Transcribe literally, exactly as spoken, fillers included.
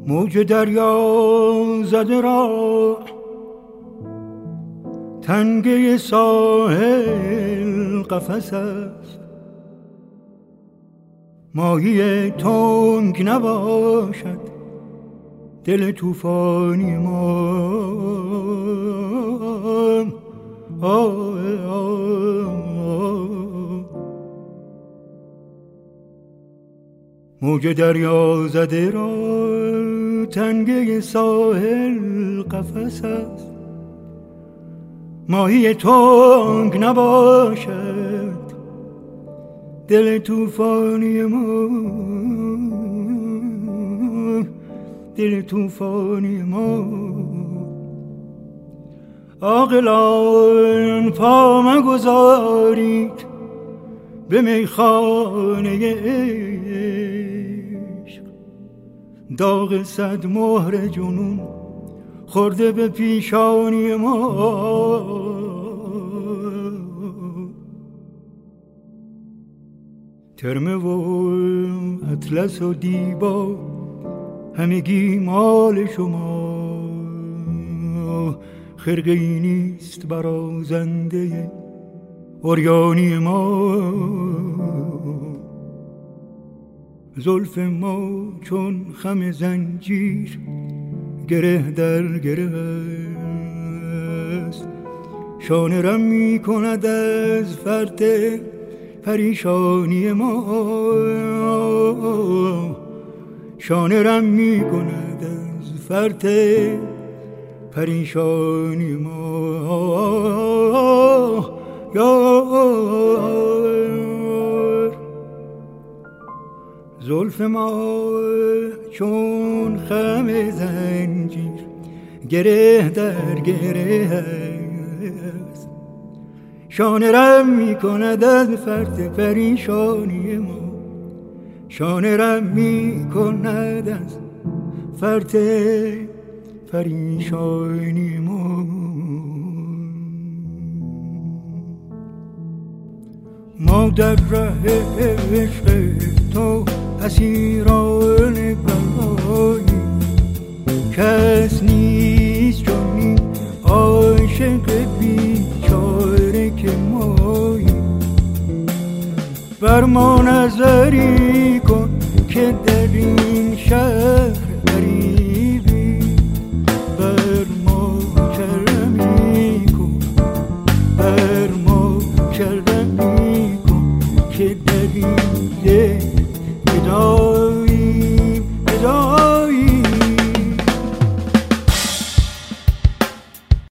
موج دریا زده را تنگه ساحل قفس است. ماهی تنگ نباشد دل طوفانی ما. آه آه موج دریا زده را تنگه ساحل قفس است. ماهی تنگ نباشد دل طوفانی ما. دل طوفانی ما. عاقلان پا مگذارید به میخانه عشق. داغ صد مهر جنون خورده به پیشانی ما. ترمه و اطلس و دیبا همگی مال شما. خرقه ای نیست برازنده عریانی ما. زلف ما چون خم زنجیر گره در گره است. شانه رم می کند از فرط پریشانی ما. شانه رم می کند از فرط پریشانی ما. زلف ما چون خم زنجیر گره در گره است. شانه رم می کند از فرط پریشانی ما. شانه رم می کند از فرط پریشانی ما. ما در ره عشق تو اسیران بلایی. کس نیست چنین عاشق بیچاره که مایی. بر ما نظری کن که در این شهر